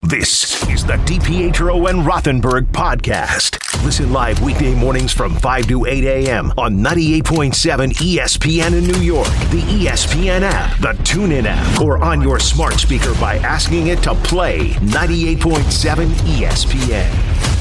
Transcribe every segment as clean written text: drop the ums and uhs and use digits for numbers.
This is the DiPietro and Rothenberg podcast. Listen live weekday mornings from 5 to 8 a.m. on 98.7 ESPN in New York, the ESPN app, the TuneIn app, or on your smart speaker by asking it to play 98.7 ESPN.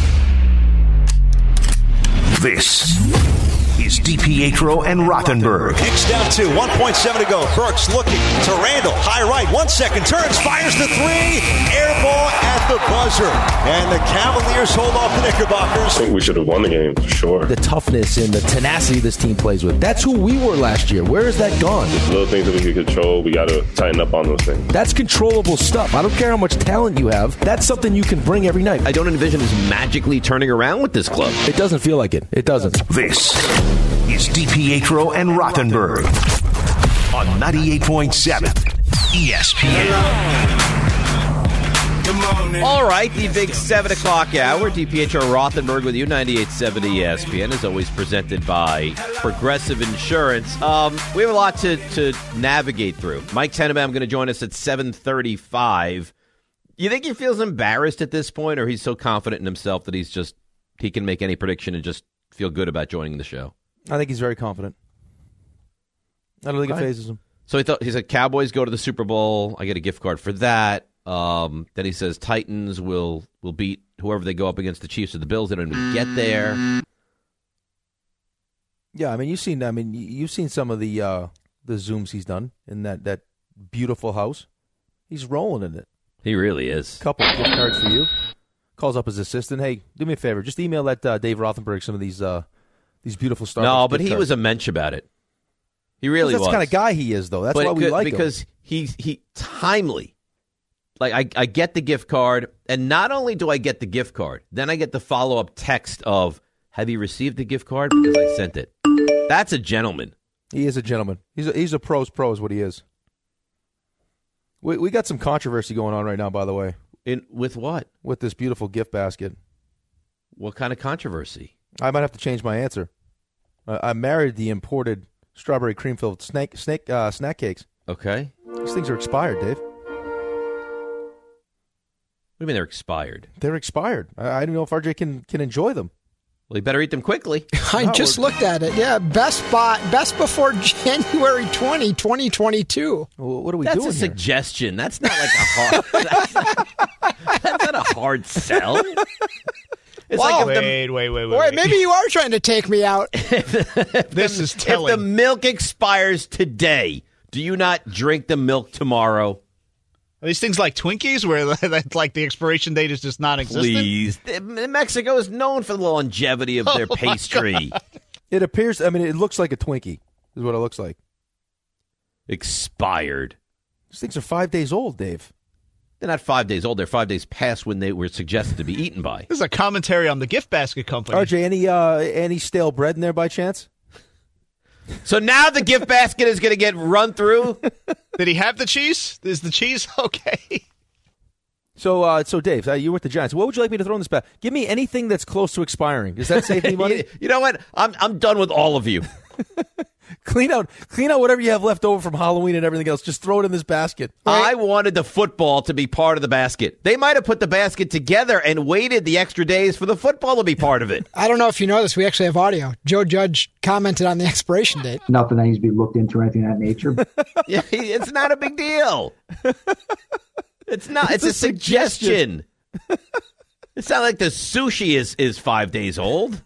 This is DiPietro and Rothenberg. Kicks down 2, 1.7 to go. Burks looking to Randall. High right, 1 second, turns, fires the 3. Air ball at the buzzer. And the Cavaliers hold off the Knickerbockers. I think we should have won the game, for sure. The toughness and the tenacity this team plays with. That's who we were last year. Where is that gone? Little things that we can control, we got to tighten up on those things. That's controllable stuff. I don't care how much talent you have. That's something you can bring every night. I don't envision us magically turning around with this club. It doesn't feel like it. It doesn't. This is DiPietro and Rothenberg on 98.7 ESPN. All right, the big 7 o'clock hour. DiPietro Rothenberg with you, 98.7 ESPN, is always presented by Progressive Insurance. We have a lot to navigate through. Mike Tenenbaum going to join us at 7:35. You think he feels embarrassed at this point, or he's so confident in himself that he can make any prediction and just feel good about joining the show? I think he's very confident. I don't think it phases him. So he said Cowboys go to the Super Bowl. I get a gift card for that. Then he says Titans will beat whoever they go up against, the Chiefs or the Bills. They don't even get there. Yeah, you've seen some of the Zooms he's done in that beautiful house. He's rolling in it. He really is. Couple gift cards for you. Calls up his assistant. Hey, do me a favor. Just email that Dave Rothenberg some of these beautiful Starbucks. No, but he cards. was a mensch about it. He really was. That's the kind of guy he is, though. That's why we like him. Because he timely. Like, I get the gift card, and not only do I get the gift card, then I get the follow-up text of, have you received the gift card? Because I sent it. That's a gentleman. He is a gentleman. He's a pro's pro is what he is. We got some controversy going on right now, by the way. With what? With this beautiful gift basket. What kind of controversy? I might have to change my answer. I married the imported strawberry cream-filled snack cakes. Okay. These things are expired, Dave. What do you mean they're expired? They're expired. I don't know if RJ can enjoy them. Well, you better eat them quickly. I just looked at it. Yeah, best before January 20, 2022. Well, what are we doing? That's a suggestion. That's not like a hard. That's not a hard sell. It's Whoa. like wait. Maybe you are trying to take me out. This is telling. If the milk expires today, do you not drink the milk tomorrow? Are these things like Twinkies where like the expiration date is just non-existent? Please. Mexico is known for the longevity of their pastry. It appears, it looks like a Twinkie is what it looks like. Expired. These things are 5 days old, Dave. They're not 5 days old. They're 5 days past when they were suggested to be eaten by. This is a commentary on the gift basket company. RJ, any stale bread in there by chance? So now the gift basket is going to get run through? Did he have the cheese? Is the cheese okay? So Dave, you were with the Giants. What would you like me to throw in this bag? Give me anything that's close to expiring. Does that save me money? You know what? I'm done with all of you. Clean out whatever you have left over from Halloween and everything else. Just throw it in this basket. Right? I wanted the football to be part of the basket. They might have put the basket together and waited the extra days for the football to be part of it. I don't know if you know this. We actually have audio. Joe Judge commented on the expiration date. Nothing that needs to be looked into or anything of that nature. Yeah, it's not a big deal. It's not. It's a suggestion. It's not like the sushi is 5 days old.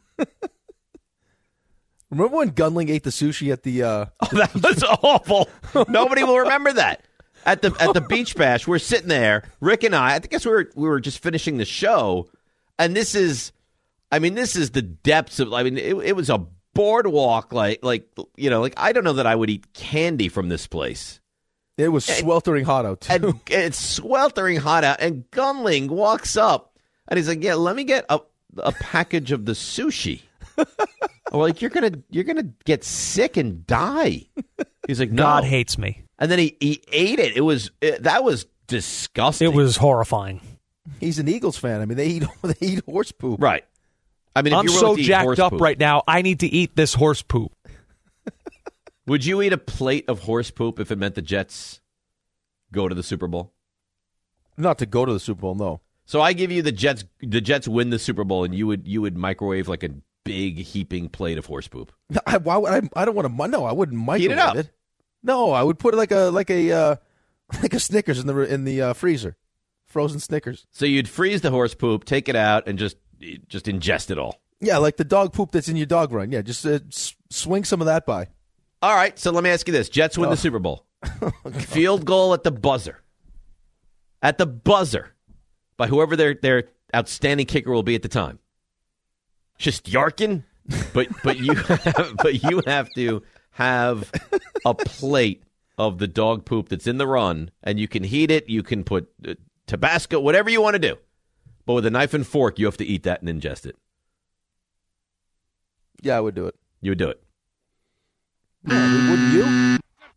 Remember when Gunling ate the sushi at the? Oh, that was awful. Nobody will remember that. At the beach bash, we're sitting there, Rick and I guess we were just finishing the show, and this is the depths of. It was a boardwalk, like I don't know that I would eat candy from this place. It was sweltering hot out too. And it's sweltering hot out, and Gunling walks up, and he's like, "Yeah, let me get a package of the sushi." Well, like you're gonna get sick and die. He's like, no. God hates me. And then he ate it. That was disgusting. It was horrifying. He's an Eagles fan. They eat horse poop. Right. If I'm you're so jacked up poop, right now. I need to eat this horse poop. Would you eat a plate of horse poop if it meant the Jets go to the Super Bowl? Not to go to the Super Bowl, no. So I give you the Jets win the Super Bowl, and you would microwave like a big heaping plate of horse poop. Why would I don't want to. No, I wouldn't microwave Heat it up. No, I would put it like a Snickers in the freezer, frozen Snickers. So you'd freeze the horse poop, take it out, and just ingest it all. Yeah, like the dog poop that's in your dog run. Yeah, just swing some of that by. All right, so let me ask you this. Jets win the Super Bowl. Field goal at the buzzer. At the buzzer. By whoever their outstanding kicker will be at the time. Just Yarkin? But you have to have a plate of the dog poop that's in the run, and you can heat it, you can put Tabasco, whatever you want to do. But with a knife and fork, you have to eat that and ingest it. Yeah, I would do it. You would do it. Yeah, wouldn't you?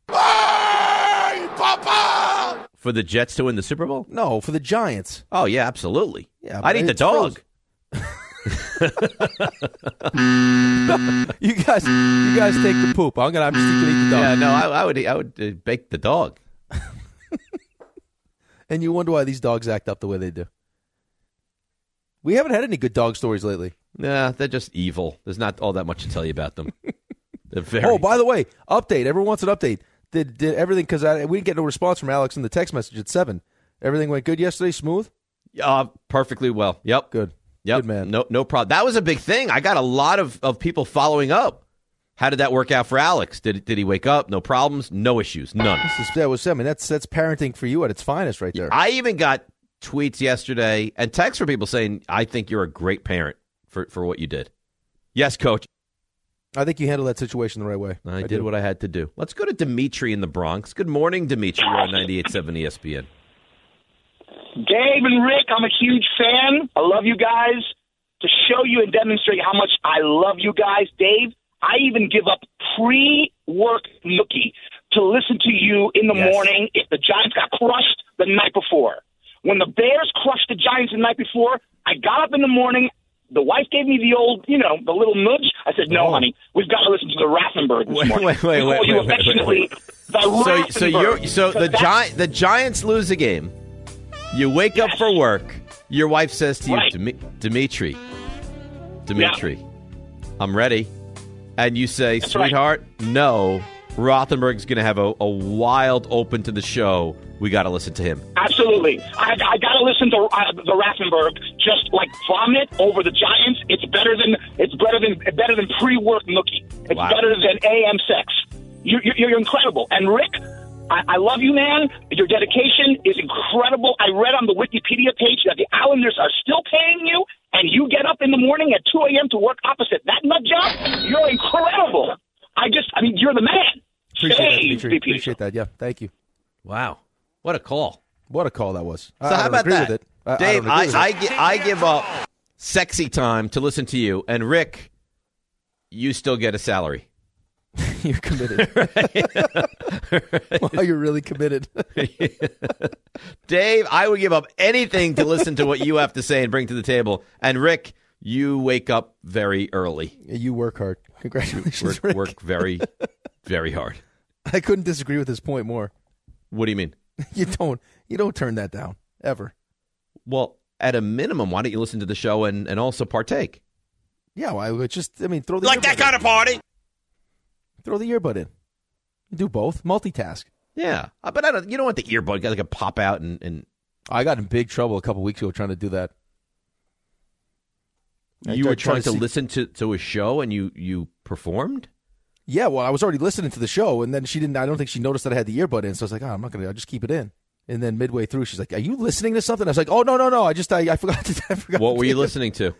For the Jets to win the Super Bowl? No, for the Giants. Oh, yeah, absolutely. Yeah, I'd eat the dog. You guys take the poop. I'm just going to eat the dog. Yeah, no, I would bake the dog. And you wonder why these dogs act up the way they do. We haven't had any good dog stories lately. Nah, they're just evil. There's not all that much to tell you about them. They're very... Oh, by the way, update. Everyone wants an update. Did everything, because we didn't get no response from Alex in the text message at 7. Everything went good yesterday? Smooth? Perfectly well. Yep. Good. Yep. Good, man. No problem. That was a big thing. I got a lot of people following up. How did that work out for Alex? Did he wake up? No problems? No issues? None. That's parenting for you at its finest right there. I even got tweets yesterday and texts from people saying, I think you're a great parent for what you did. Yes, Coach. I think you handled that situation the right way. I did what I had to do. Let's go to Dimitri in the Bronx. Good morning, Dimitri. You're on 98.7 ESPN. Dave and Rick, I'm a huge fan. I love you guys. To show you and demonstrate how much I love you guys, Dave, I even give up pre-work nookie to listen to you in the morning if the Giants got crushed the night before. When the Bears crushed the Giants the night before, I got up in the morning. The wife gave me the old, the little nudge. I said, no, honey, we've got to listen to the Rathenberg this morning. Wait. So the Giants lose a game. You wake up for work. Your wife says to you, Dimitri, I'm ready. And you say, That's sweetheart, no, Rothenberg's going to have a wild open to the show. We got to listen to him. Absolutely. I got to listen to the Rathenberg just like vomit over the Giants. It's better than pre-work nookie. It's better than AM sex. You're incredible. And Rick, I love you, man. Your dedication is incredible. I read on the Wikipedia page that the Islanders are still paying you, and you get up in the morning at 2 a.m. to work opposite that nut job. You're incredible. You're the man. Appreciate that. Yeah, thank you. Wow. What a call. What a call that was. So how about that? With it. Dave, I give up sexy time to listen to you, and Rick, you still get a salary. You're committed. Wow, you're really committed. Dave, I would give up anything to listen to what you have to say and bring to the table. And Rick, you wake up very early. You work hard. Congratulations, Rick. Work very, very hard. I couldn't disagree with this point more. What do you mean? You don't turn that down, ever. Well, at a minimum, why don't you listen to the show and also partake? Yeah, well, I would throw the like that kind of party. Throw the earbud in. You do both. Multitask. Yeah, but you don't want the earbud. Got to pop out and. I got in big trouble a couple weeks ago trying to do that. You were trying to listen to a show and you performed? Yeah, well, I was already listening to the show, and then she didn't. I don't think she noticed that I had the earbud in, so I was like, I'm not going to. I'll just keep it in. And then midway through, she's like, "Are you listening to something?" I was like, "Oh, no. I forgot to." What were you listening to?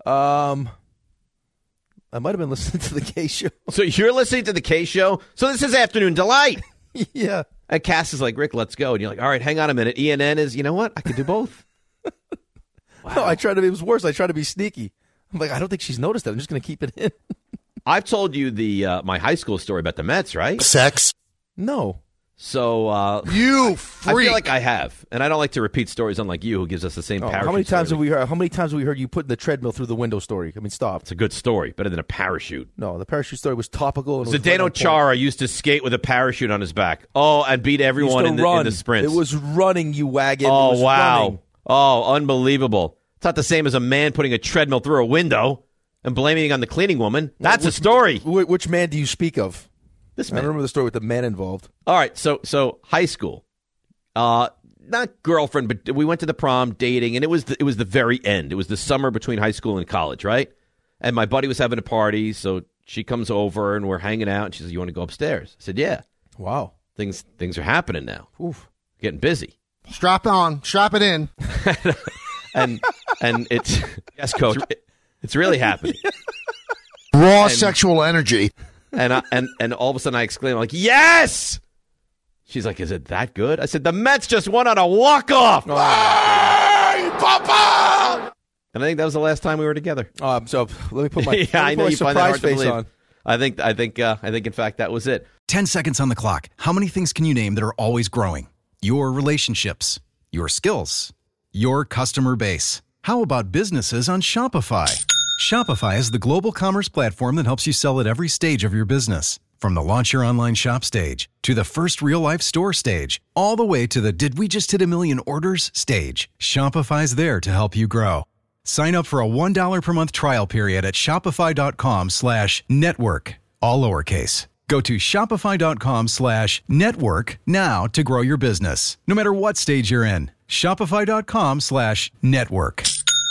I might have been listening to the K Show. So you're listening to the K Show? So this is Afternoon Delight. Yeah. And Cass is like, Rick, let's go. And you're like, all right, hang on a minute. ENN is, you know what? I could do both. Wow. No, it was worse. I tried to be sneaky. I'm like, I don't think she's noticed that. I'm just going to keep it in. I've told you my high school story about the Mets, right? Sex? No. So you freak. I feel like I have, and I don't like to repeat stories unlike you, who gives us the same parachute. How many times have we heard you put the treadmill through the window story? I mean, stop. It's a good story, better than a parachute. No, the parachute story was topical. And Zdeno Chara used to skate with a parachute on his back. Oh, and beat everyone in the sprints. It was running, you wagon. Oh, wow. Running. Oh, unbelievable. It's not the same as a man putting a treadmill through a window and blaming it on the cleaning woman. That's a story. Which man do you speak of? This I man. remember the story with the man involved. All right, so high school. Not girlfriend, but we went to the prom, dating, and it was the very end. It was the summer between high school and college, right? And my buddy was having a party, so she comes over and we're hanging out, and she says, "You want to go upstairs?" I said, "Yeah." Wow. Things are happening now. Oof. Getting busy. Strap it in. and it's yes, coach. It's really happening. Raw sexual energy. And all of a sudden I exclaim, like, "Yes!" She's like, "Is it that good?" I said, "The Mets just won on a walk-off." Hey, Papa! And I think that was the last time we were together. So let me put my I know you find that hard to face believe. on. I think in fact that was it. 10 seconds on the clock. How many things can you name that are always growing? Your relationships, your skills, your customer base. How about businesses on Shopify? Shopify is the global commerce platform that helps you sell at every stage of your business. From the launch your online shop stage, to the first real-life store stage, all the way to the did we just hit a million orders stage. Shopify's there to help you grow. Sign up for a $1 per month trial period at shopify.com/network, all lowercase. Go to shopify.com/network now to grow your business, no matter what stage you're in. Shopify.com/network.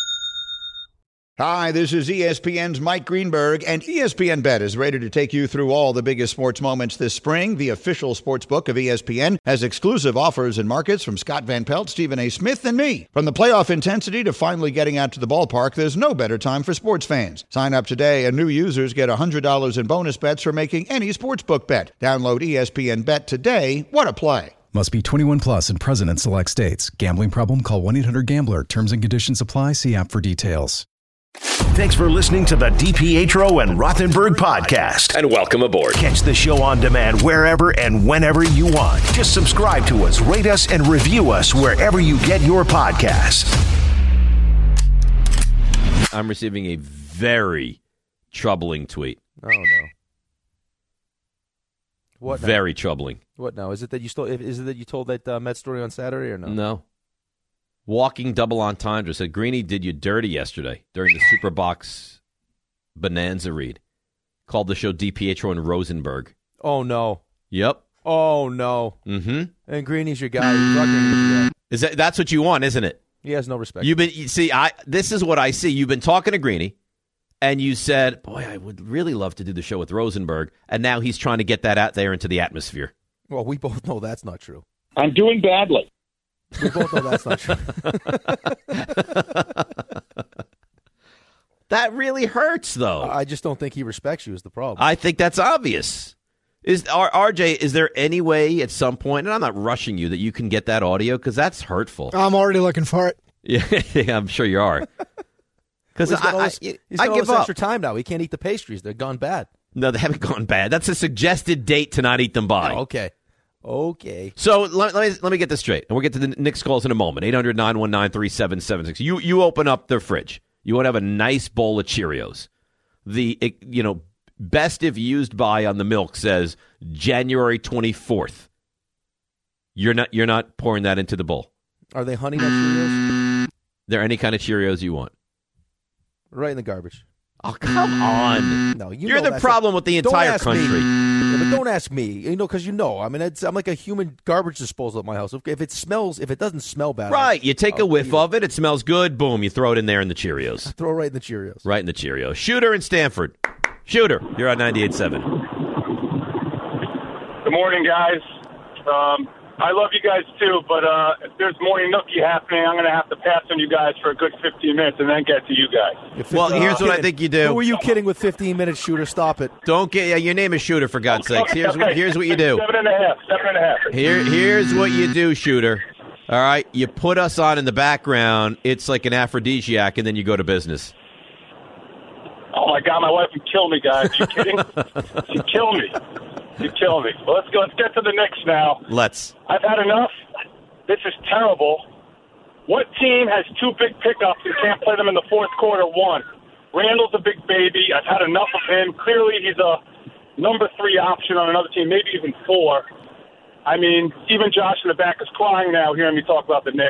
Hi, this is ESPN's Mike Greenberg, and ESPN Bet is ready to take you through all the biggest sports moments this spring. The official sports book of ESPN has exclusive offers and markets from Scott Van Pelt, Stephen A. Smith, and me. From the playoff intensity to finally getting out to the ballpark, there's no better time for sports fans. Sign up today, and new users get $100 in bonus bets for making any sportsbook bet. Download ESPN Bet today. What a play. Must be 21 plus and present in select states. Gambling problem? Call 1-800-GAMBLER. Terms and conditions apply. See app for details. Thanks for listening to the DiPietro and Rothenberg podcast. And welcome aboard. Catch the show on demand wherever and whenever you want. Just subscribe to us, rate us, and review us wherever you get your podcasts. I'm receiving a very troubling tweet. Oh, no. What now? Very troubling. What now? Is it that you told that Met story on Saturday or no? No. Walking double entendre said, Greeny did you dirty yesterday during the Superbox Bonanza read. Called the show DiPietro and Rosenberg. Oh, no. Yep. Oh, no. Mm-hmm. And Greeny's your guy. That's what you want, isn't it? He has no respect. This is what I see. You've been talking to Greeny, and you said, boy, I would really love to do the show with Rosenberg, and now he's trying to get that out there into the atmosphere. Well, we both know that's not true. I'm doing badly. We both know that's not true. That really hurts, though. I just don't think he respects you is the problem. I think that's obvious. RJ, is there any way at some point, and I'm not rushing you, that you can get that audio? Because that's hurtful. I'm already looking for it. Yeah, I'm sure you are. Because he's got all give this up. extra time now. He can't eat the pastries. They're gone bad. No, they haven't gone bad. That's a suggested date to not eat them by. Oh, okay. So let me get this straight, and we'll get to the Knicks calls in a moment. 800-919-3776. You open up the fridge. You want to have a nice bowl of Cheerios. The best if used by on the milk says January 24th. You're not pouring that into the bowl. Are they Honey Nut Cheerios? They're any kind of Cheerios you want. Right in the garbage. Oh, come on. No, you're the problem with the entire country. Yeah, but don't ask me, because I mean, I'm like a human garbage disposal at my house. If it doesn't smell bad. Right, you take a whiff of it, it smells good, boom, you throw it in there in the Cheerios. Throw it right in the Cheerios. Right in the Cheerios. Shooter in Stanford. Shooter, you're on 98.7. Good morning, guys. I love you guys, too, but if there's morning nookie happening, I'm going to have to pass on you guys for a good 15 minutes and then get to you guys. Well, here's what I think you do. Who are you kidding with 15 minutes, Shooter? Stop it. Don't get your name is Shooter, for God's sakes. Here's what you do. 7.5. Here's what you do, Shooter. All right, you put us on in the background. It's like an aphrodisiac, and then you go to business. Oh, my God, my wife would kill me, guys. Are you kidding? She'd kill me. You'd kill me. Well, let's go. Let's get to the Knicks now. I've had enough. This is terrible. What team has two big pickups and can't play them in the fourth quarter? One. Randall's a big baby. I've had enough of him. Clearly, he's a number 3 option on another team, maybe even 4. I mean, even Josh in the back is crying now hearing me talk about the Knicks.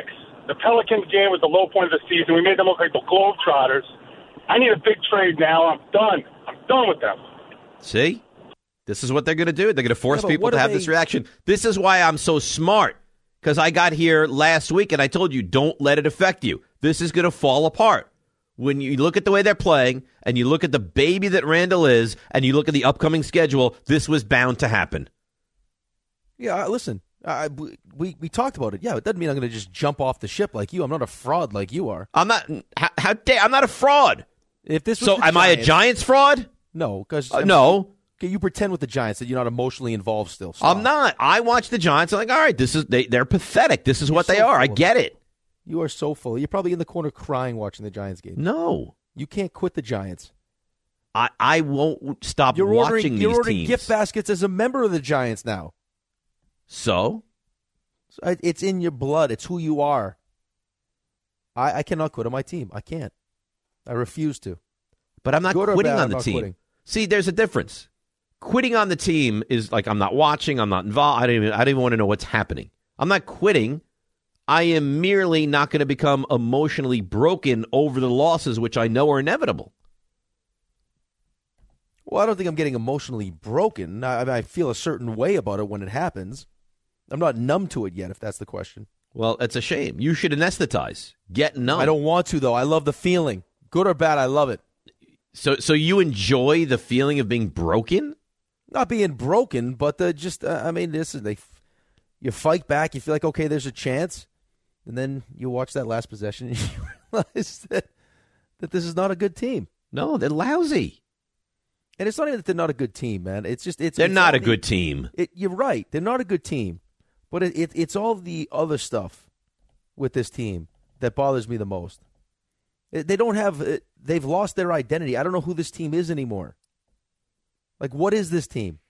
The Pelicans game was the low point of the season. We made them look like the Globetrotters. I need a big trade now. I'm done. I'm done with them. See? This is what they're going to do. They're going to force people to have this reaction. This is why I'm so smart, because I got here last week and I told you, don't let it affect you. This is going to fall apart. When you look at the way they're playing and you look at the baby that Randall is and you look at the upcoming schedule, this was bound to happen. Yeah, listen, we talked about it. Yeah, it doesn't mean I'm going to just jump off the ship like you. I'm not a fraud like you are. I'm not. How dare I'm not a fraud. If this was so, am I a Giants fraud? No, because no. You pretend with the Giants that you're not emotionally involved still. Stop. I'm not. I watch the Giants. I'm like, all right, this is they're pathetic. This is what they are. I get it. You are so full. You're probably in the corner crying watching the Giants game. No. You can't quit the Giants. I won't stop watching these teams. You're ordering gift baskets as a member of the Giants now. So? It's in your blood. It's who you are. I cannot quit on my team. I can't. I refuse to. But I'm not quitting on the team. Quitting. See, there's a difference. Quitting on the team is like I'm not watching, I'm not involved. I don't even want to know what's happening. I'm not quitting. I am merely not going to become emotionally broken over the losses, which I know are inevitable. Well, I don't think I'm getting emotionally broken. I feel a certain way about it when it happens. I'm not numb to it yet, if that's the question. Well, it's a shame. You should anesthetize. Get numb. I don't want to, though. I love the feeling. Good or bad, I love it. So you enjoy the feeling of being broken? Not being broken, but you fight back. You feel like, okay, there's a chance. And then you watch that last possession and you realize that this is not a good team. No, they're lousy. And it's not even that they're not a good team, man. They're not a good team. You're right. They're not a good team. But it's all the other stuff with this team that bothers me the most. They've lost their identity. I don't know who this team is anymore. Like, what is this team?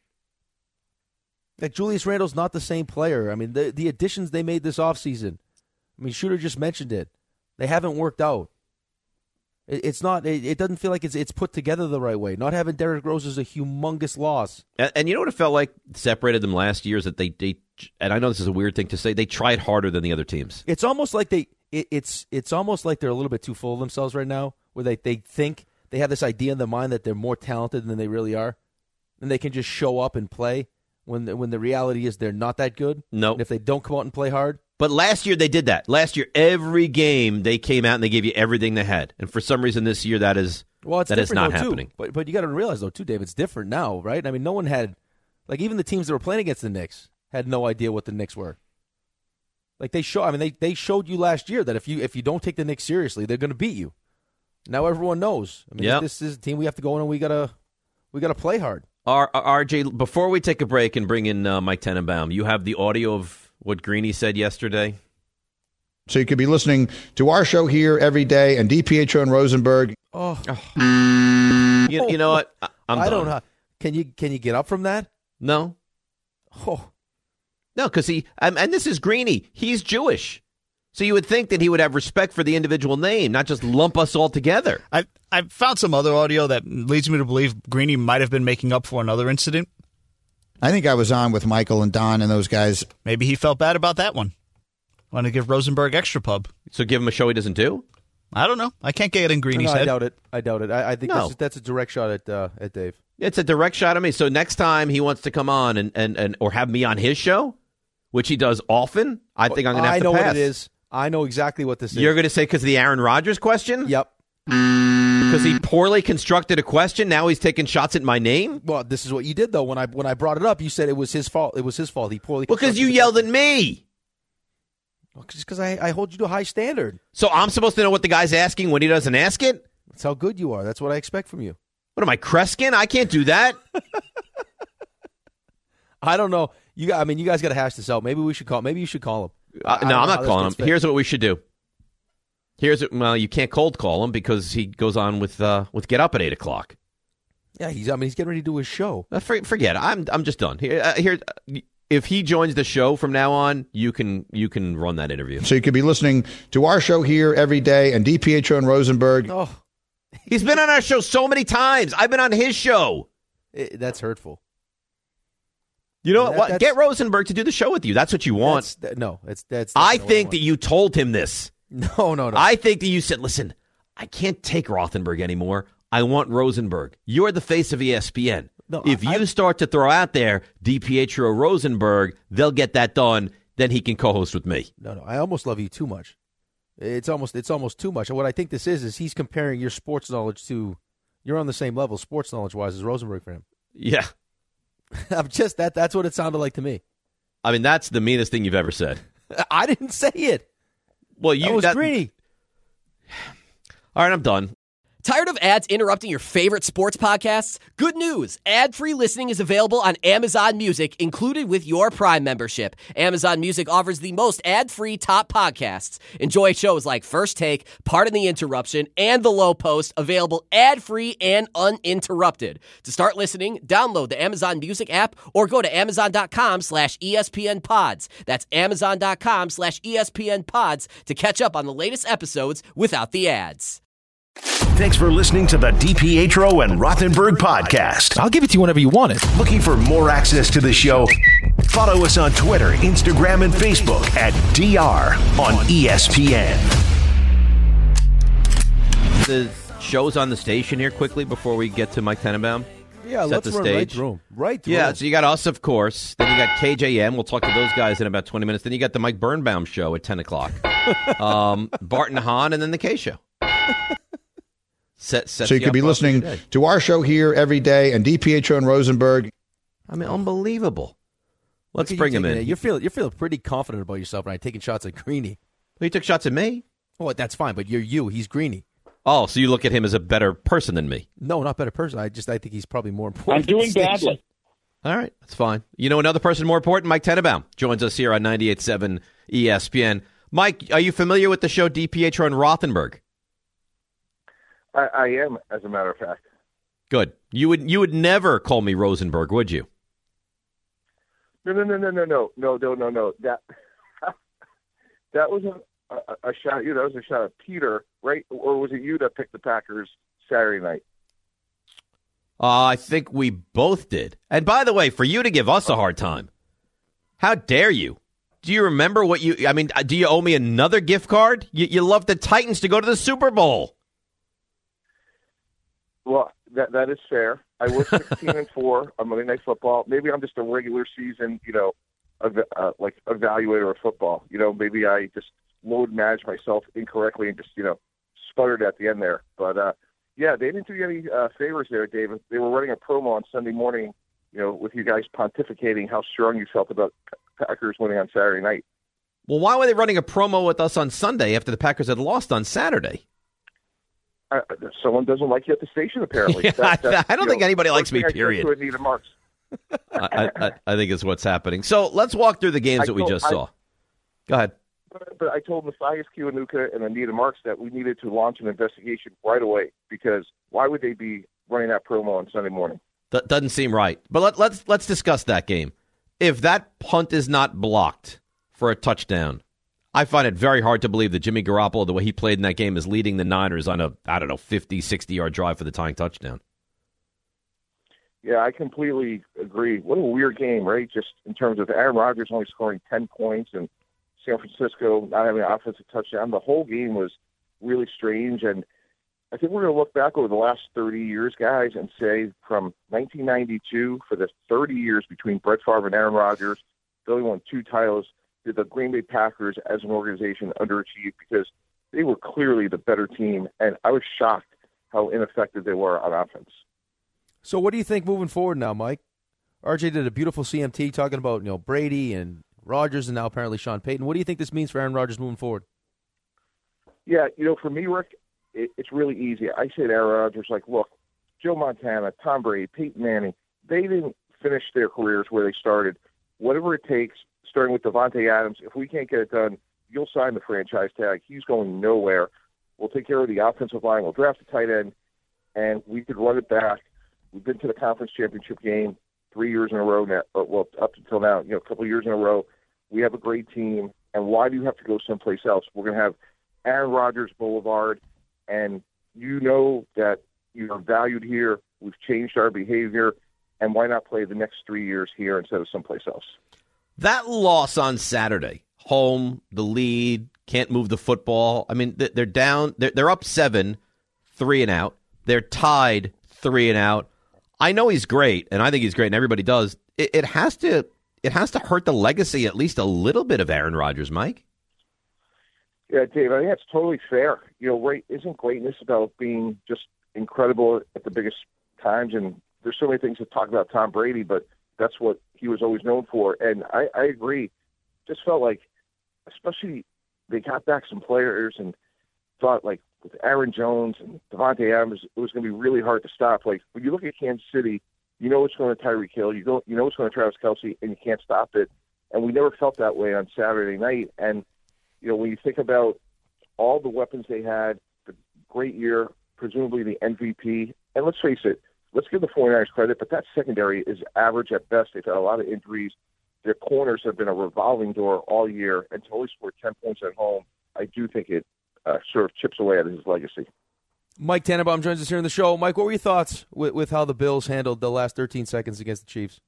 Like, Julius Randle's not the same player. I mean, the additions they made this offseason, I mean, Shooter just mentioned it. They haven't worked out. It's not. It doesn't feel like it's put together the right way. Not having Derrick Rose is a humongous loss. And you know what it felt like separated them last year is that they and I know this is a weird thing to say, they tried harder than the other teams. It's almost like it's almost like they're a little bit too full of themselves right now, where they think they have this idea in their mind that they're more talented than they really are, and they can just show up and play when the reality is they're not that good. No, and if they don't come out and play hard. But last year they did that. Last year, every game they came out and they gave you everything they had. And for some reason this year that is not happening. But you got to realize though too, Dave, it's different now, right? I mean, no one had, like, even the teams that were playing against the Knicks had no idea what the Knicks were. Like they showed you last year that if you don't take the Knicks seriously, they're going to beat you. Now everyone knows. I mean, This is a team we have to go in and we gotta play hard. RJ, before we take a break and bring in Mike Tenenbaum, you have the audio of what Greeny said yesterday? So you could be listening to our show here every day and DiPietro and Rosenberg. Oh. You know what? I don't know. Can you get up from that? No. Oh. No, because and this is Greeny. He's Jewish. So you would think that he would have respect for the individual name, not just lump us all together. I've found some other audio that leads me to believe Greeny might have been making up for another incident. I think I was on with Michael and Don and those guys. Maybe he felt bad about that one. Want to give Rosenberg extra pub. So give him a show he doesn't do? I don't know. I can't get in Greeny's head. I doubt it. I think that's a direct shot at Dave. It's a direct shot at me. So next time he wants to come on and or have me on his show, which he does often, I think I'm going to have to pass. I know what it is. I know exactly what this is. You're going to say because of the Aaron Rodgers question? Yep. Because he poorly constructed a question, now he's taking shots at my name? Well, this is what you did, though. When I brought it up, you said it was his fault. It was his fault. He poorly constructed. Because you yelled at me. Well, just because I hold you to a high standard. So I'm supposed to know what the guy's asking when he doesn't ask it? That's how good you are. That's what I expect from you. What am I, Kreskin? I can't do that. I don't know. You guys got to hash this out. Maybe we should call. Maybe you should call him. No, I'm not calling him. Here's what we should do. You can't cold call him because he goes on with Get Up at 8 o'clock. Yeah, he's getting ready to do his show. Forget it. I'm just done. Here, if he joins the show from now on, you can run that interview. So you could be listening to our show here every day and DiPietro and Rosenberg. Oh, he's been on our show so many times. I've been on his show. That's hurtful. You know what? Get Rosenberg to do the show with you. That's what you want. That's. I think that you told him this. No. I think that you said, listen, I can't take Rothenberg anymore. I want Rosenberg. You're the face of ESPN. No, if you start to throw out there DiPietro Rosenberg, they'll get that done. Then he can co-host with me. No. I almost love you too much. It's almost too much. And what I think this is he's comparing your sports knowledge to. You're on the same level, sports knowledge-wise, as Rosenberg for him. Yeah. I'm just that's what it sounded like to me. I mean, that's the meanest thing you've ever said. I didn't say it. Well, that was greedy. All right, I'm done. Tired of ads interrupting your favorite sports podcasts? Good news. Ad-free listening is available on Amazon Music, included with your Prime membership. Amazon Music offers the most ad-free top podcasts. Enjoy shows like First Take, Pardon the Interruption, and The Low Post, available ad-free and uninterrupted. To start listening, download the Amazon Music app or go to amazon.com/ESPN Pods. That's amazon.com/ESPN Pods to catch up on the latest episodes without the ads. Thanks for listening to the DiPietro and Rothenberg podcast. I'll give it to you whenever you want it. Looking for more access to the show? Follow us on Twitter, Instagram, and Facebook at DR on ESPN. The show's on the station here quickly before we get to Mike Tenenbaum. Yeah, Set let's the run stage. Right through. Yeah, so you got us, of course. Then you got KJM. We'll talk to those guys in about 20 minutes. Then you got the Mike Birnbaum show at 10 o'clock. Barton Hahn, and then the K show. So you could be listening to our show here every day, and DiPietro and Rosenberg. I mean, unbelievable. Let's bring him in. You're feeling pretty confident about yourself, right? Taking shots at Greeny. He took shots at me? Oh, that's fine, but you're you. He's Greeny. Oh, so you look at him as a better person than me? No, not better person. I think he's probably more important. I'm doing badly. All right, that's fine. You know another person more important? Mike Tenenbaum joins us here on 98.7 ESPN. Mike, are you familiar with the show DiPietro and Rothenberg? I am, as a matter of fact. Good. You would never call me Rosenberg, would you? No. That was a shot. That was a shot at Peter, right? Or was it you that picked the Packers Saturday night? I think we both did. And by the way, for you to give us a hard time, how dare you? Do you remember what you? I mean, do you owe me another gift card? You love the Titans to go to the Super Bowl. Well, that is fair. I was 16-4 on Monday Night Football. Maybe I'm just a regular season, like evaluator of football. Maybe I just load managed myself incorrectly and just, sputtered at the end there. But yeah, they didn't do you any favors there, David. They were running a promo on Sunday morning, with you guys pontificating how strong you felt about Packers winning on Saturday night. Well, why were they running a promo with us on Sunday after the Packers had lost on Saturday? Someone doesn't like you at the station, apparently. Yeah, I don't think anybody likes me, period. I Anita Marks. I think it's what's happening. So let's walk through the games that we just saw. Go ahead. But I told Matthias Kiwanuka and Anita Marks that we needed to launch an investigation right away, because why would they be running that promo on Sunday morning? That doesn't seem right. But let's discuss that game. If that punt is not blocked for a touchdown, I find it very hard to believe that Jimmy Garoppolo, the way he played in that game, is leading the Niners on a, 50, 60-yard drive for the tying touchdown. Yeah, I completely agree. What a weird game, right? Just in terms of Aaron Rodgers only scoring 10 points and San Francisco not having an offensive touchdown. The whole game was really strange, and I think we're going to look back over the last 30 years, guys, and say from 1992, for the 30 years between Brett Favre and Aaron Rodgers, they only won 2 titles. Did the Green Bay Packers as an organization underachieve because they were clearly the better team, and I was shocked how ineffective they were on offense. So what do you think moving forward now, Mike? RJ did a beautiful CMT talking about Brady and Rodgers and now apparently Sean Payton. What do you think this means for Aaron Rodgers moving forward? Yeah, for me, Rick, it's really easy. I say to Aaron Rodgers, look, Joe Montana, Tom Brady, Peyton Manning, they didn't finish their careers where they started. Whatever it takes, starting with Devontae Adams, if we can't get it done, you'll sign the franchise tag. He's going nowhere. We'll take care of the offensive line. We'll draft a tight end, and we could run it back. We've been to the conference championship game 3 years in a row now. Well, up until now, a couple of years in a row. We have a great team, and why do you have to go someplace else? We're going to have Aaron Rodgers Boulevard, and you know that you're valued here. We've changed our behavior. and why not play the next 3 years here instead of someplace else? That loss on Saturday, home, the lead, can't move the football. I mean, they're down. They're up 7, 3 and out. They're tied 3 and out. I know he's great, and I think he's great, and everybody does. It has to hurt the legacy at least a little bit of Aaron Rodgers, Mike. Yeah, Dave, I think that's totally fair. Right? Isn't greatness about being just incredible at the biggest times? And there's so many things to talk about Tom Brady, but that's what he was always known for. And I agree. Just felt like, especially they got back some players and thought like with Aaron Jones and Devontae Adams, it was going to be really hard to stop. Like when you look at Kansas City, you know it's going to Tyreek Hill, you know it's going to Travis Kelce, and you can't stop it. And we never felt that way on Saturday night. And when you think about all the weapons they had, the great year, presumably the MVP, and let's face it, let's give the 49ers credit, but that secondary is average at best. They've had a lot of injuries. Their corners have been a revolving door all year, and to only score 10 points at home, I do think it sort of chips away at his legacy. Mike Tannenbaum joins us here on the show. Mike, what were your thoughts with how the Bills handled the last 13 seconds against the Chiefs?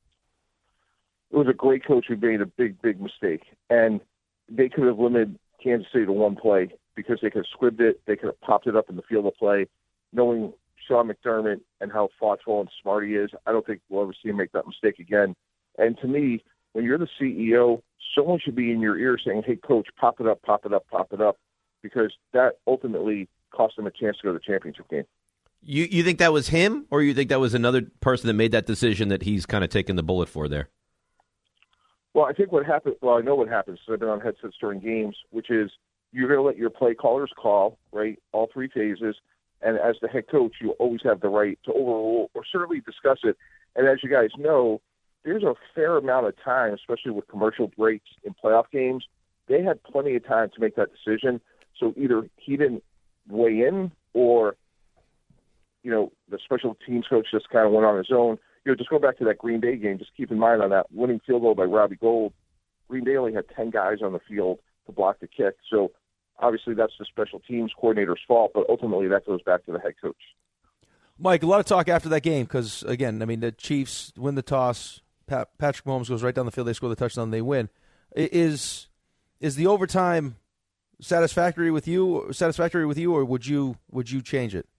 It was a great coach who made a big, big mistake, and they could have limited Kansas City to one play because they could have squibbed it. They could have popped it up in the field of play. Knowing Sean McDermott and how thoughtful and smart he is, I don't think we'll ever see him make that mistake again. And to me, when you're the CEO, someone should be in your ear saying, hey, coach, pop it up, pop it up, pop it up, because that ultimately cost them a chance to go to the championship game. You think that was him, or you think that was another person that made that decision that he's kind of taken the bullet for there? Well, I think what happened, I know what happens, so I've been on headsets during games, which is you're going to let your play callers call, right, all three phases, and as the head coach, you always have the right to overrule or certainly discuss it. And as you guys know, there's a fair amount of time, especially with commercial breaks in playoff games. They had plenty of time to make that decision, so either he didn't weigh in or, the special teams coach just kind of went on his own. Just go back to that Green Bay game. Just keep in mind on that winning field goal by Robbie Gould, Green Bay only had 10 guys on the field to block the kick. So obviously that's the special teams coordinator's fault, but ultimately that goes back to the head coach. Mike, a lot of talk after that game because, again, the Chiefs win the toss. Patrick Mahomes goes right down the field. They score the touchdown. They win. Is the overtime satisfactory with you, or would you change it?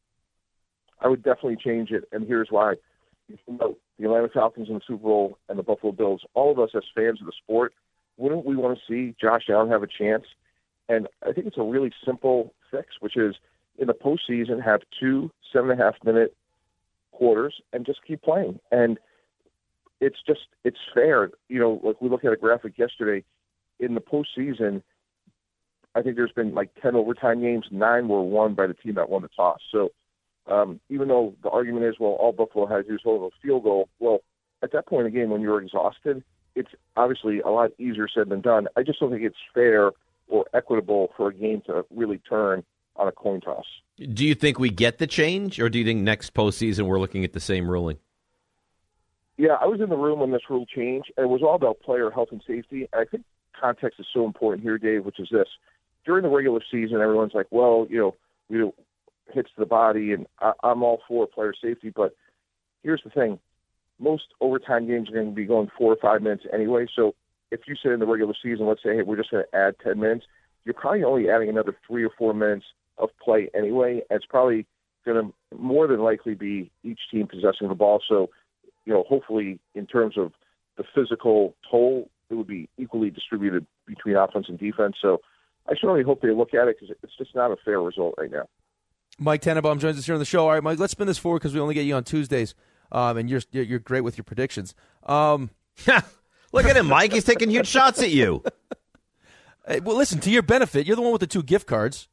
I would definitely change it, and here's why. The Atlanta Falcons in the Super Bowl and the Buffalo Bills, all of us as fans of the sport, wouldn't we want to see Josh Allen have a chance? And I think it's a really simple fix, which is in the postseason, have 2 7.5-minute quarters and just keep playing. And it's fair. Like we looked at a graphic yesterday, in the postseason, I think there's been like 10 overtime games, 9 were won by the team that won the toss. So even though the argument is, well, all Buffalo had to do is hold a field goal, well, at that point in the game when you're exhausted, it's obviously a lot easier said than done. I just don't think it's fair or equitable for a game to really turn on a coin toss. Do you think we get the change, or do you think next postseason we're looking at the same ruling? Yeah, I was in the room when this rule changed, and it was all about player health and safety. And I think context is so important here, Dave, which is this. During the regular season, everyone's like, well, hits to the body, and I'm all for player safety. But here's the thing. Most overtime games are going to be going 4 or 5 minutes anyway. So if you say in the regular season, let's say, hey, we're just going to add 10 minutes, you're probably only adding another 3 or 4 minutes of play anyway. And it's probably going to more than likely be each team possessing the ball. So, hopefully in terms of the physical toll, it would be equally distributed between offense and defense. So I certainly hope they look at it because it's just not a fair result right now. Mike Tannenbaum joins us here on the show. All right, Mike, let's spin this forward because we only get you on Tuesdays, and you're great with your predictions. Look at him, Mike. He's taking huge shots at you. Well, listen, to your benefit, you're the one with the 2 gift cards.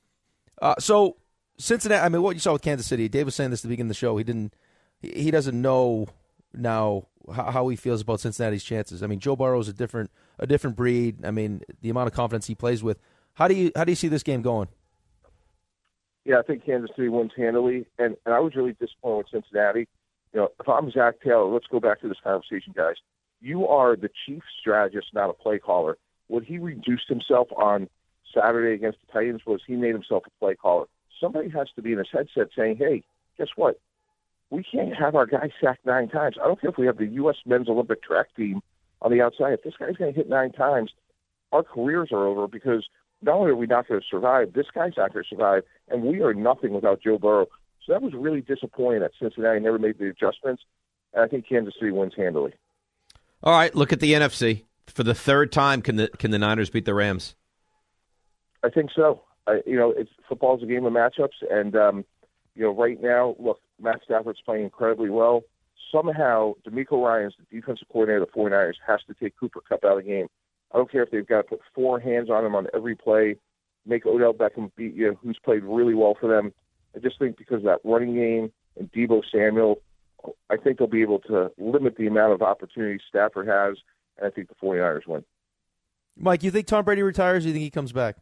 So Cincinnati, what you saw with Kansas City, Dave was saying this at the beginning of the show. He doesn't know now how he feels about Cincinnati's chances. Joe Burrow's a different breed. The amount of confidence he plays with. How do you see this game going? Yeah, I think Kansas City wins handily, and I was really disappointed with Cincinnati. If I'm Zach Taylor, let's go back to this conversation, guys. You are the chief strategist, not a play caller. What he reduced himself on Saturday against the Titans was he made himself a play caller. Somebody has to be in his headset saying, hey, guess what? we can't have our guy sacked 9 times. I don't care if we have the U.S. men's Olympic track team on the outside. If this guy's going to hit 9 times, our careers are over because not only are we not going to survive, this guy's not going to survive, and we are nothing without Joe Burrow. So that was really disappointing that Cincinnati never made the adjustments, and I think Kansas City wins handily. All right, look at the NFC. For the third time, can the Niners beat the Rams? I think so. Football's a game of matchups, and right now, look, Matt Stafford's playing incredibly well. Somehow, DeMeco Ryans, the defensive coordinator of the 49ers, has to take Cooper Kupp out of the game. I don't care if they've got to put 4 hands on him on every play, make Odell Beckham beat you, who's played really well for them. I just think because of that running game and Deebo Samuel, I think they'll be able to limit the amount of opportunities Stafford has, and I think the 49ers win. Mike, you think Tom Brady retires or you think he comes back?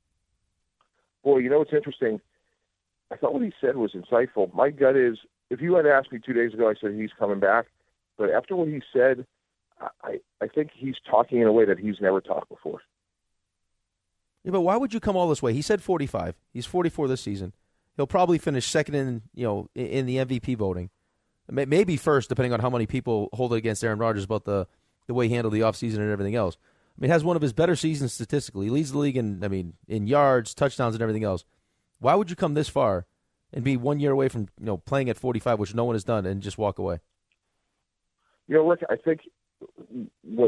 Boy, what's interesting? I thought what he said was insightful. My gut is, if you had asked me 2 days ago, I said he's coming back. But after what he said, I think he's talking in a way that he's never talked before. Yeah, but why would you come all this way? He said 45. He's 44 this season. He'll probably finish second in the MVP voting. Maybe first, depending on how many people hold it against Aaron Rodgers about the way he handled the offseason and everything else. I mean, he has one of his better seasons statistically. He leads the league in yards, touchdowns, and everything else. Why would you come this far and be 1 year away from playing at 45, which no one has done, and just walk away? Rick, I think what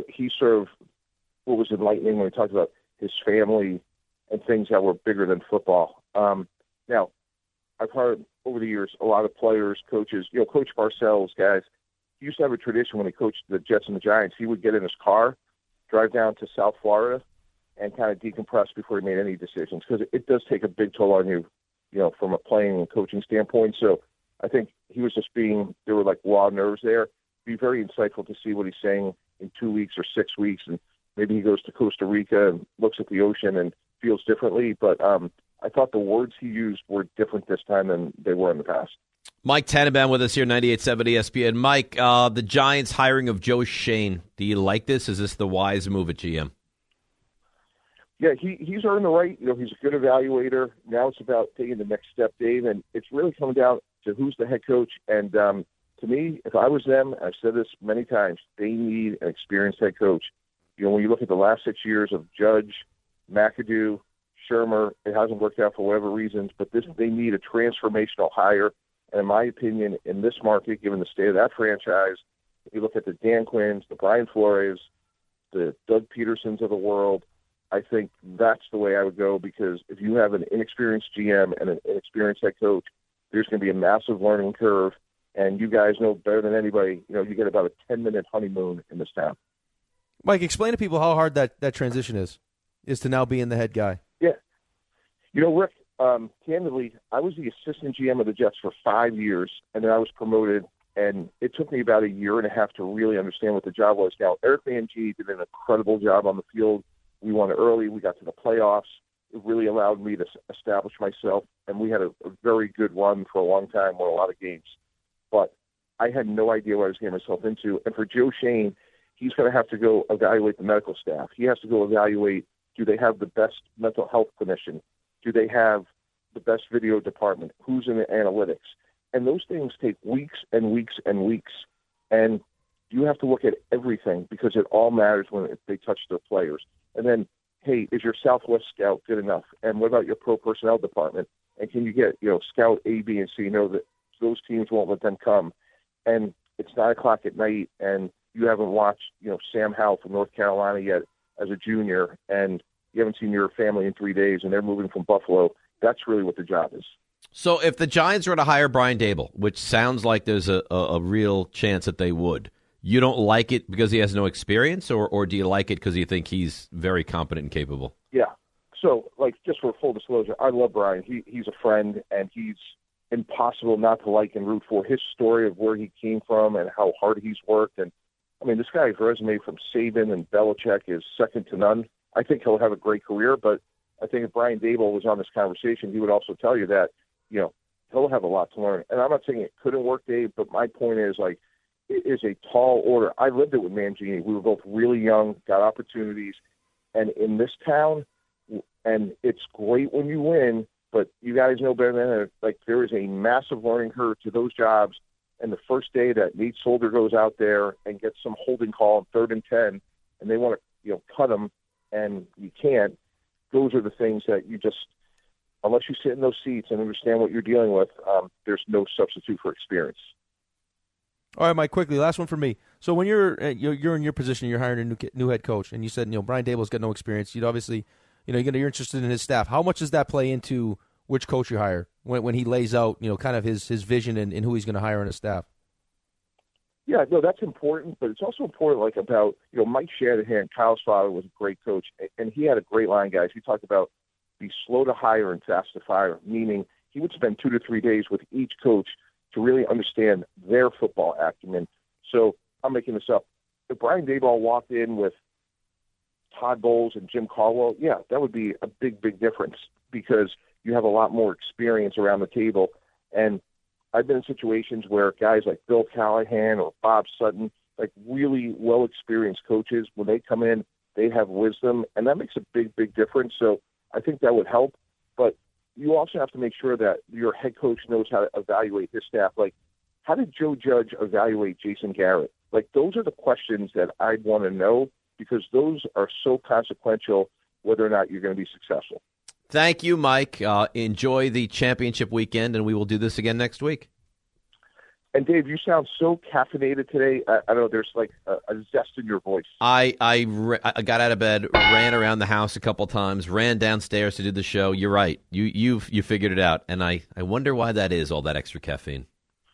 was enlightening when he talked about his family and things that were bigger than football. Now, I've heard over the years a lot of players, coaches, Coach Parcells, guys, he used to have a tradition when he coached the Jets and the Giants. He would get in his car, drive down to South Florida, and kind of decompress before he made any decisions, because it does take a big toll on you, from a playing and coaching standpoint. So I think he was just there were like raw nerves there. It'd be very insightful to see what he's saying in 2 weeks or 6 weeks, and maybe he goes to Costa Rica and looks at the ocean and feels differently. But I thought the words he used were different this time than they were in the past. Mike Tannenbaum with us here, 98.7 ESPN. Mike, the Giants' hiring of Joe Schoen. Do you like this? Is this the wise move at GM? Yeah, he's earned the right. He's a good evaluator. Now it's about taking the next step, Dave, and it's really coming down to who's the head coach. And to me, if I was them, I've said this many times, they need an experienced head coach. When you look at the last 6 years of Judge, McAdoo, Shermer, it hasn't worked out for whatever reasons, but they need a transformational hire. And in my opinion, in this market, given the state of that franchise, if you look at the Dan Quinns, the Brian Flores, the Doug Petersons of the world, I think that's the way I would go, because if you have an inexperienced GM and an inexperienced head coach, there's going to be a massive learning curve, and you guys know better than anybody, you get about a 10-minute honeymoon in this town. Mike, explain to people how hard that transition is to now being the head guy. Yeah. Rick, candidly, I was the assistant GM of the Jets for 5 years, and then I was promoted, and it took me about a year and a half to really understand what the job was. Now, Eric Mangini did an incredible job on the field. We won early. We got to the playoffs. It really allowed me to establish myself, and we had a very good run for a long time, won a lot of games. But I had no idea what I was getting myself into. And for Joe Schoen, he's going to have to go evaluate the medical staff. He has to go evaluate, do they have the best mental health clinician? Do they have the best video department? Who's in the analytics? And those things take weeks and weeks and weeks. And you have to look at everything, because it all matters when they touch their players. And then, hey, is your Southwest scout good enough? And what about your pro personnel department? And can you get, scout A, B, and C? That those teams won't let them come. And it's 9 o'clock at night, and you haven't watched, Sam Howell from North Carolina yet as a junior, and you haven't seen your family in 3 days, and they're moving from Buffalo. That's really what the job is. So if the Giants were to hire Brian Daboll, which sounds like there's a real chance that they would, you don't like it because he has no experience, or do you like it because you think he's very competent and capable? Yeah. So, just for full disclosure, I love Brian. He's a friend, and he's impossible not to like and root for. His story of where he came from and how hard he's worked. And, this guy's resume from Saban and Belichick is second to none. I think he'll have a great career, but I think if Brian Daboll was on this conversation, he would also tell you that, he'll have a lot to learn. And I'm not saying it couldn't work, Dave, but my point is, it is a tall order. I lived it with Mangini. We were both really young, got opportunities. And in this town, and it's great when you win, but you guys know better than that, there is a massive learning curve to those jobs. and the first day that Nate Solder goes out there and gets some holding call on 3rd and 10, and they want to cut him, and you can't, those are the things that you just, unless you sit in those seats and understand what you're dealing with, there's no substitute for experience. All right, Mike, quickly, last one for me. So when you're in your position, you're hiring a new head coach, and you said, Brian Daboll's got no experience. You'd obviously, you're interested in his staff. How much does that play into which coach you hire when he lays out, kind of his vision and who he's going to hire on his staff? Yeah, no, that's important, but it's also important, about, Mike Shanahan, Kyle's father, was a great coach, and he had a great line, guys. He talked about be slow to hire and fast to fire, meaning he would spend 2 to 3 days with each coach to really understand their football acumen. So I'm making this up. If Brian Daboll walked in with Todd Bowles and Jim Caldwell, yeah, that would be a big, big difference because you have a lot more experience around the table. And I've been in situations where guys like Bill Callahan or Bob Sutton, really well-experienced coaches, when they come in, they have wisdom, and that makes a big, big difference. So I think that would help. But you also have to make sure that your head coach knows how to evaluate his staff. How did Joe Judge evaluate Jason Garrett? Those are the questions that I'd want to know because those are so consequential whether or not you're going to be successful. Thank you, Mike. Enjoy the championship weekend, and we will do this again next week. And, Dave, you sound so caffeinated today. I don't know, there's a zest in your voice. I got out of bed, ran around the house a couple times, ran downstairs to do the show. You're right. You figured it out. And I wonder why that is, all that extra caffeine.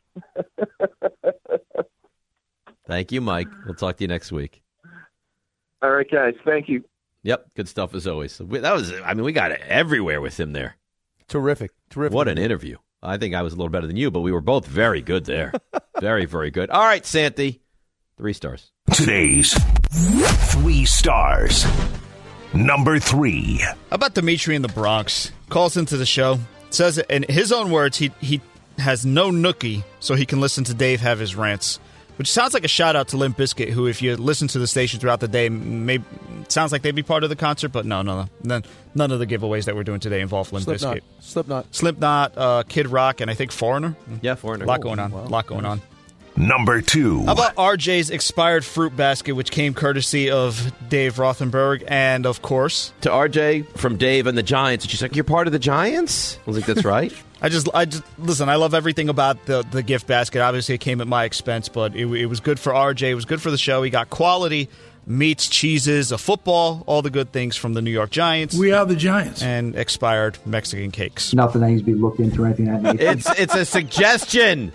Thank you, Mike. We'll talk to you next week. All right, guys. Thank you. Yep. Good stuff as always. We got it everywhere with him there. Terrific. What an interview. I think I was a little better than you, but we were both very good there. Very, very good. All right, Santi. 3 stars. Today's 3 stars. Number 3. How about Dimitri in the Bronx? Calls into the show. Says in his own words, he has no nookie, so he can listen to Dave have his rants. Which sounds like a shout-out to Limp Bizkit, who, if you listen to the station throughout the day, sounds like they'd be part of the concert, but no. None of the giveaways that we're doing today involve Limp Bizkit. Slipknot, Kid Rock, and I think Foreigner. Yeah, Foreigner. A lot going on. Number 2. How about RJ's expired fruit basket, which came courtesy of Dave Rothenberg, and, of course... To RJ from Dave and the Giants. And she's like, you're part of the Giants? I was like, that's right. I just listen, I love everything about the gift basket. Obviously, it came at my expense, but it was good for RJ. It was good for the show. He got quality meats, cheeses, a football, all the good things from the New York Giants. We are the Giants. And expired Mexican cakes. Nothing that needs to be looked into or anything of that nature. It's a suggestion.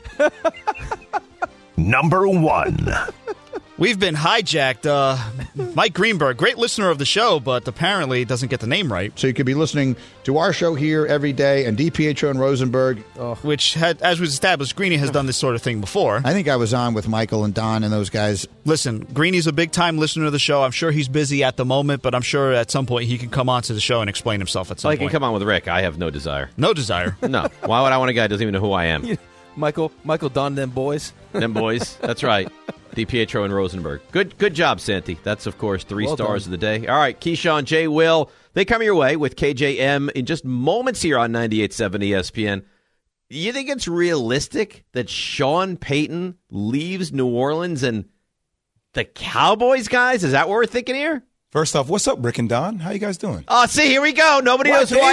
Number 1. We've been hijacked. Mike Greenberg, great listener of the show, but apparently doesn't get the name right. So you could be listening to our show here every day, and DiPietro and Rosenberg. Which, as was established, Greeny has done this sort of thing before. I think I was on with Michael and Don and those guys. Listen, Greeny's a big-time listener of the show. I'm sure he's busy at the moment, but I'm sure at some point he can come on to the show and explain himself at some point. He can come on with Rick. I have no desire. No desire? No. Why would I want a guy who doesn't even know who I am? Michael, Don, them boys. Them boys. That's right. DiPietro and Rosenberg. Good job, Santi. That's, of course, 3 stars of the day. All right, Keyshawn, Jay, Will, they come your way with KJM in just moments here on 98.7 ESPN. You think it's realistic that Sean Payton leaves New Orleans and the Cowboys, guys? Is that what we're thinking here? First off, what's up, Rick and Don? How you guys doing? Oh, see, here we go. Nobody knows who I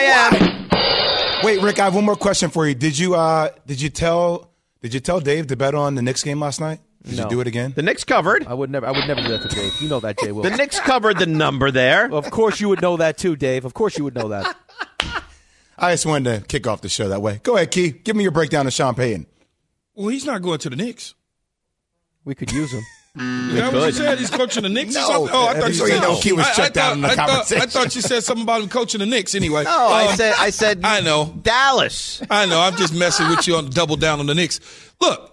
am. Wait, Rick, I have one more question for you. Did you tell Dave to bet on the Knicks game last night? Did you do it again? The Knicks covered. I would never do that to Dave. You know that, Jay Will. The Knicks covered the number there. Of course you would know that too, Dave. Of course you would know that. I just wanted to kick off the show that way. Go ahead, Key. Give me your breakdown of Sean Payton. Well, he's not going to the Knicks. We could use him. Is that what you said? He's coaching the Knicks? No. Oh, I thought you said Key was checked out in the conversation. I thought you said something about him coaching the Knicks anyway. No, I said I know. Dallas. I know. I'm just messing with you on double down on the Knicks. Look,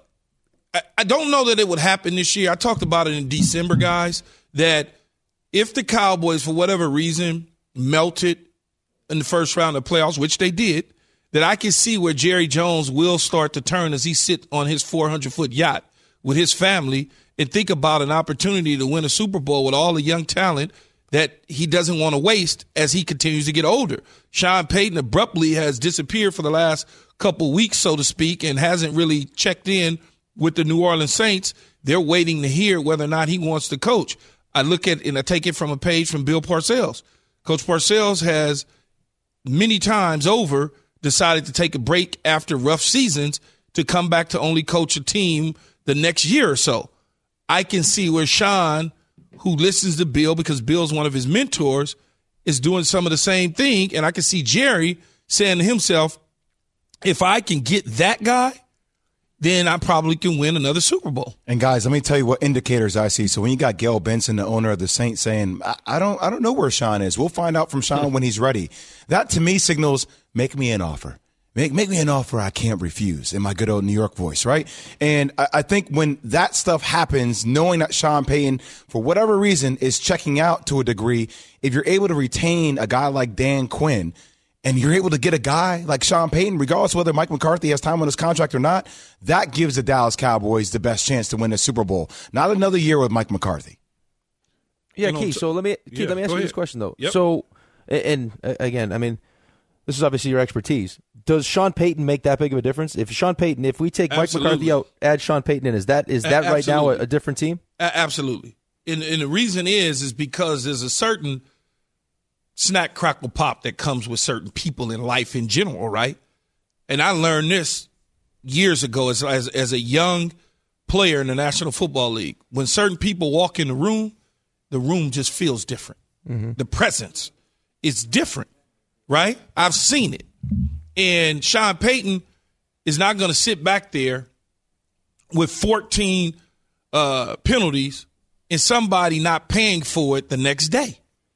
I don't know that it would happen this year. I talked about it in December, guys, that if the Cowboys, for whatever reason, melted in the first round of playoffs, which they did, that I can see where Jerry Jones will start to turn as he sits on his 400-foot yacht with his family and think about an opportunity to win a Super Bowl with all the young talent that he doesn't want to waste as he continues to get older. Sean Payton abruptly has disappeared for the last couple weeks, so to speak, and hasn't really checked in with the New Orleans Saints, they're waiting to hear whether or not he wants to coach. I look at and I take it from a page from Bill Parcells. Coach Parcells has many times over decided to take a break after rough seasons to come back to only coach a team the next year or so. I can see where Sean, who listens to Bill because Bill's one of his mentors, is doing some of the same thing. And I can see Jerry saying to himself, if I can get that guy, then I probably can win another Super Bowl. And guys, let me tell you what indicators I see. So when you got Gail Benson, the owner of the Saints, saying, I don't know where Sean is. We'll find out from Sean when he's ready. That to me signals, make me an offer. Make me an offer I can't refuse in my good old New York voice, right? And I think when that stuff happens, knowing that Sean Payton, for whatever reason, is checking out to a degree, if you're able to retain a guy like Dan Quinn, and you're able to get a guy like Sean Payton, regardless of whether Mike McCarthy has time on his contract or not, that gives the Dallas Cowboys the best chance to win a Super Bowl. Not another year with Mike McCarthy. Yeah, Keith, so let me ask you this question, though. Yep. So, and again, I mean, this is obviously your expertise. Does Sean Payton make that big of a difference? If we take Mike McCarthy out, add Sean Payton in, is that right now a different team? Absolutely. And the reason is because there's a certain snack, crackle, pop that comes with certain people in life in general, right? And I learned this years ago as a young player in the National Football League. When certain people walk in the room just feels different. Mm-hmm. The presence is different, right? I've seen it. And Sean Payton is not going to sit back there with 14 penalties and somebody not paying for it the next day.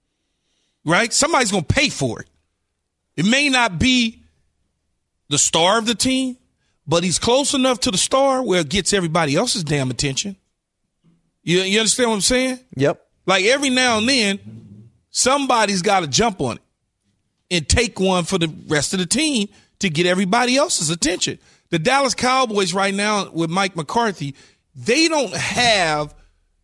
Right? Somebody's going to pay for it. It may not be the star of the team, but he's close enough to the star where it gets everybody else's damn attention. You understand what I'm saying? Yep. Like every now and then, somebody's got to jump on it and take one for the rest of the team to get everybody else's attention. The Dallas Cowboys right now with Mike McCarthy, they don't have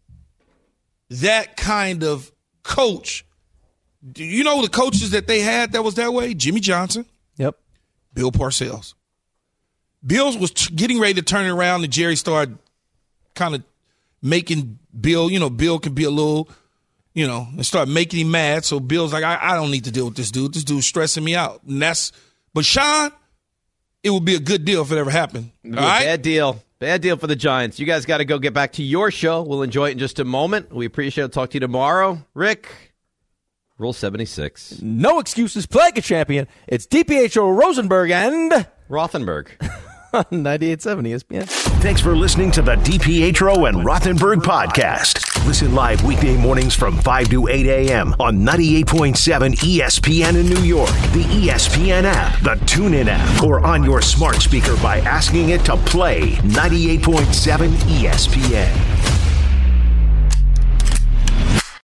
that kind of coach. Do you know the coaches that they had that was that way? Jimmy Johnson. Yep. Bill Parcells. Bill was getting ready to turn it around, and Jerry started kind of making Bill, Bill can be a little, and start making him mad. So Bill's like, I don't need to deal with this dude. This dude's stressing me out. But Sean, it would be a good deal if it ever happened. All right? Bad deal. Bad deal for the Giants. You guys got to go get back to your show. We'll enjoy it in just a moment. We appreciate it. Talk to you tomorrow. Rick. Rule 76. No excuses. Play like a champion. It's DPHO Rosenberg and Rothenberg. 98.7 ESPN. Thanks for listening to the DPHO and Rothenberg podcast. Listen live weekday mornings from 5 to 8 a.m. on 98.7 ESPN in New York, the ESPN app, the TuneIn app, or on your smart speaker by asking it to play 98.7 ESPN.